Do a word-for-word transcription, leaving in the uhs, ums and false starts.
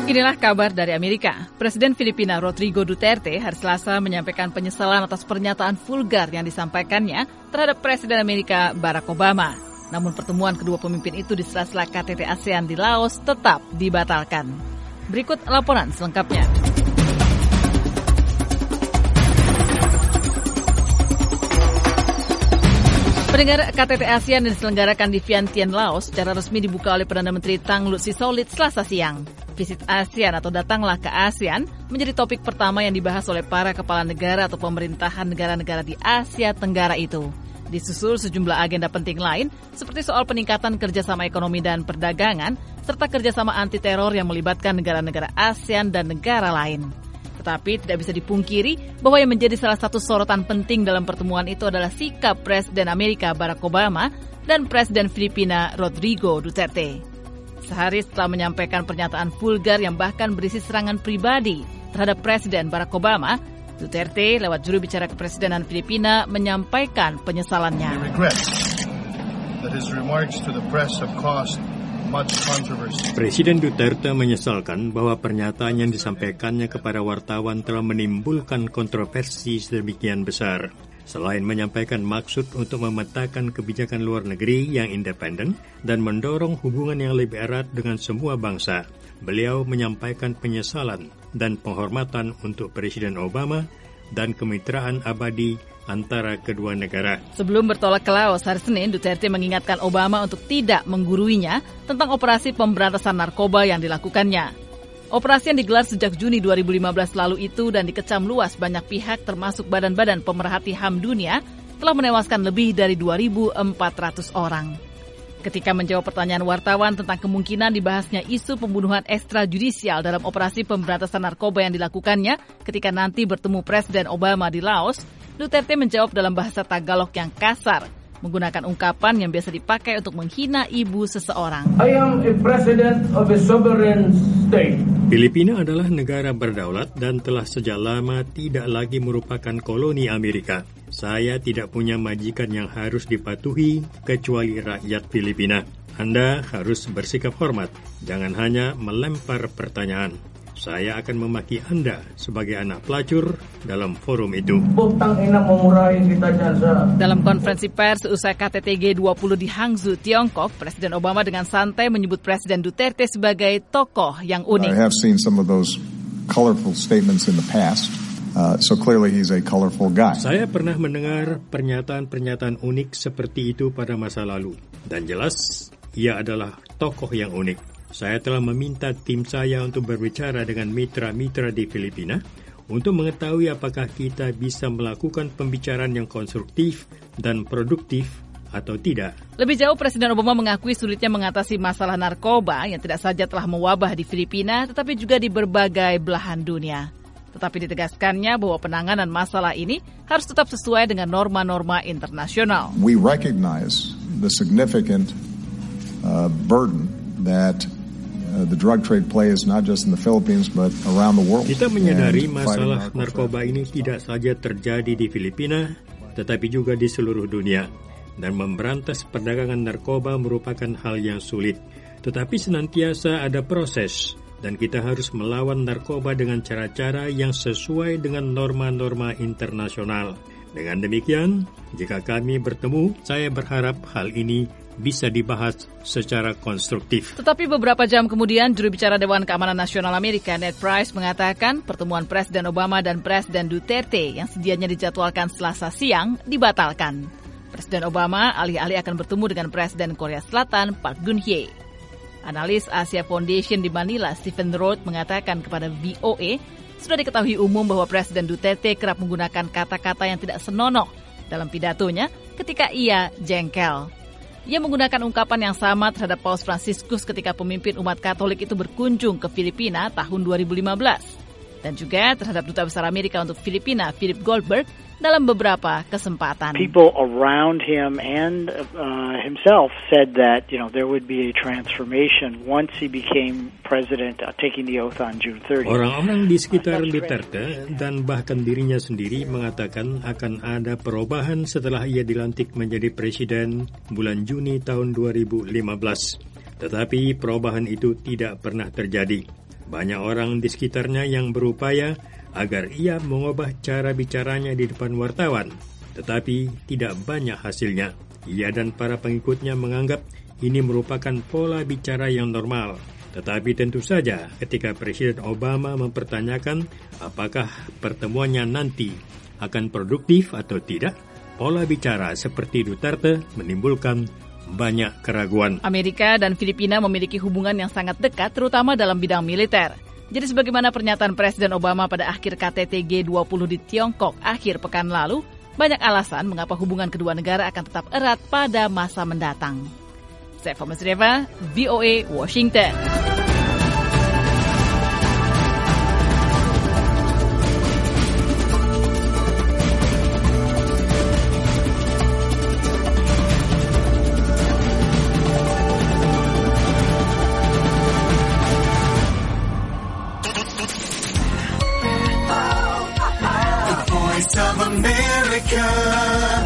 Inilah kabar dari Amerika. Presiden Filipina Rodrigo Duterte hari Selasa menyampaikan penyesalan atas pernyataan vulgar yang disampaikannya terhadap Presiden Amerika Barack Obama. Namun pertemuan kedua pemimpin itu di sela-sela K T T ASEAN di Laos tetap dibatalkan. Berikut laporan selengkapnya. Pendengar, K T T ASEAN yang diselenggarakan di Vientiane, Laos secara resmi dibuka oleh Perdana Menteri Tang Lut Sisoulith Selasa siang. Visit ASEAN atau datanglah ke ASEAN menjadi topik pertama yang dibahas oleh para kepala negara atau pemerintahan negara-negara di Asia Tenggara itu. Disusul sejumlah agenda penting lain seperti soal peningkatan kerjasama ekonomi dan perdagangan serta kerjasama anti-teror yang melibatkan negara-negara ASEAN dan negara lain. Tetapi tidak bisa dipungkiri bahwa yang menjadi salah satu sorotan penting dalam pertemuan itu adalah sikap Presiden Amerika Barack Obama dan Presiden Filipina Rodrigo Duterte. Sehari setelah menyampaikan pernyataan vulgar yang bahkan berisi serangan pribadi terhadap Presiden Barack Obama, Duterte lewat juru bicara kepresidenan Filipina menyampaikan penyesalannya. Presiden Duterte menyesalkan bahwa pernyataan yang disampaikannya kepada wartawan telah menimbulkan kontroversi sedemikian besar. Selain menyampaikan maksud untuk memetakan kebijakan luar negeri yang independen dan mendorong hubungan yang lebih erat dengan semua bangsa, beliau menyampaikan penyesalan dan penghormatan untuk Presiden Obama dan kemitraan abadi antara kedua negara. Sebelum bertolak ke Laos hari Senin, Duterte mengingatkan Obama untuk tidak mengguruinya tentang operasi pemberantasan narkoba yang dilakukannya. Operasi yang digelar sejak Juni dua ribu lima belas lalu itu dan dikecam luas banyak pihak termasuk badan-badan pemerhati H A M dunia telah menewaskan lebih dari dua ribu empat ratus orang. Ketika menjawab pertanyaan wartawan tentang kemungkinan dibahasnya isu pembunuhan ekstrajudisial dalam operasi pemberantasan narkoba yang dilakukannya ketika nanti bertemu Presiden Obama di Laos, Duterte menjawab dalam bahasa Tagalog yang kasar, menggunakan ungkapan yang biasa dipakai untuk menghina ibu seseorang. I am a president of a sovereign state. Filipina adalah negara berdaulat dan telah sejak lama tidak lagi merupakan koloni Amerika. Saya tidak punya majikan yang harus dipatuhi kecuali rakyat Filipina. Anda harus bersikap hormat, jangan hanya melempar pertanyaan. Saya akan memaki Anda sebagai anak pelacur dalam forum itu. Dalam konferensi pers usai K T T G dua puluh di Hangzhou, Tiongkok, Presiden Obama dengan santai menyebut Presiden Duterte sebagai tokoh yang unik. I have seen some of those colorful statements in the past. Uh, so clearly he's a colorful guy. Saya pernah mendengar pernyataan-pernyataan unik seperti itu pada masa lalu. Dan jelas, ia adalah tokoh yang unik. Saya telah meminta tim saya untuk berbicara dengan mitra-mitra di Filipina untuk mengetahui apakah kita bisa melakukan pembicaraan yang konstruktif dan produktif atau tidak. Lebih jauh, Presiden Obama mengakui sulitnya mengatasi masalah narkoba yang tidak saja telah mewabah di Filipina, tetapi juga di berbagai belahan dunia. Tetapi ditegaskannya bahwa penanganan masalah ini harus tetap sesuai dengan norma-norma internasional. We recognize the significant uh, burden that Uh, the drug trade plays not just in the Philippines but around the world. Kita menyadari masalah narkoba ini tidak saja terjadi di Filipina, tetapi juga di seluruh dunia. Dan memberantas perdagangan narkoba merupakan hal yang sulit. Tetapi senantiasa ada proses, dan kita harus melawan narkoba dengan cara-cara yang sesuai dengan norma-norma internasional. Dengan demikian, jika kami bertemu, saya berharap hal ini bisa dibahas secara konstruktif. Tetapi beberapa jam kemudian, juru bicara Dewan Keamanan Nasional Amerika, Ned Price, mengatakan pertemuan Presiden Obama dan Presiden Duterte yang sedianya dijadwalkan Selasa siang dibatalkan. Presiden Obama alih-alih akan bertemu dengan Presiden Korea Selatan, Park Geun-hye. Analis Asia Foundation di Manila, Stephen Roth, mengatakan kepada V O A, sudah diketahui umum bahwa Presiden Duterte kerap menggunakan kata-kata yang tidak senonoh dalam pidatonya ketika ia jengkel. Ia menggunakan ungkapan yang sama terhadap Paus Fransiskus ketika pemimpin umat Katolik itu berkunjung ke Filipina tahun dua ribu lima belas. Dan juga terhadap Duta Besar Amerika untuk Filipina, Philip Goldberg, dalam beberapa kesempatan. People around him and uh, himself said that, you know, there would be a transformation once he became president, uh, taking the oath on June thirtieth. Orang-orang di sekitar Duterte dan bahkan dirinya sendiri mengatakan akan ada perubahan setelah ia dilantik menjadi presiden bulan Juni tahun dua ribu lima belas. Tetapi perubahan itu tidak pernah terjadi. Banyak orang di sekitarnya yang berupaya agar ia mengubah cara bicaranya di depan wartawan, tetapi tidak banyak hasilnya. Ia dan para pengikutnya menganggap ini merupakan pola bicara yang normal. Tetapi tentu saja ketika Presiden Obama mempertanyakan apakah pertemuannya nanti akan produktif atau tidak, pola bicara seperti Duterte menimbulkan banyak keraguan. Amerika dan Filipina memiliki hubungan yang sangat dekat, terutama dalam bidang militer. Jadi sebagaimana pernyataan Presiden Obama pada akhir K T T G dua puluh di Tiongkok akhir pekan lalu, banyak alasan mengapa hubungan kedua negara akan tetap erat pada masa mendatang. Saya Masreva, V O A, Washington. Voice of America.